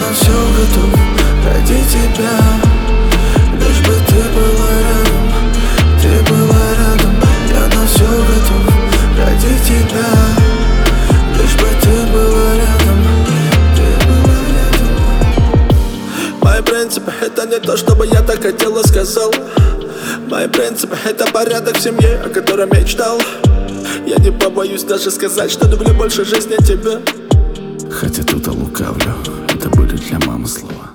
на все готов ради тебя. Лишь бы ты была рядом, ты была рядом. Я на все готов ради тебя. Лишь бы ты была рядом, ты была рядом. Мои принципы — это не то, чтобы я так хотел и сказал. Мои принципы — это порядок в семье, о котором мечтал. Я не побоюсь даже сказать, что люблю больше жизни тебя. Хотя тут лукавлю, это были для мамы слова.